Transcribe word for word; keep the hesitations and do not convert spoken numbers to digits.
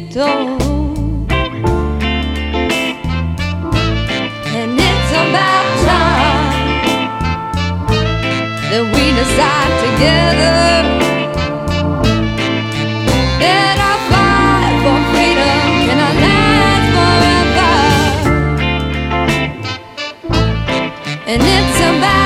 told. And it's about time that we decide together that our fight for freedom cannot last forever. And it's about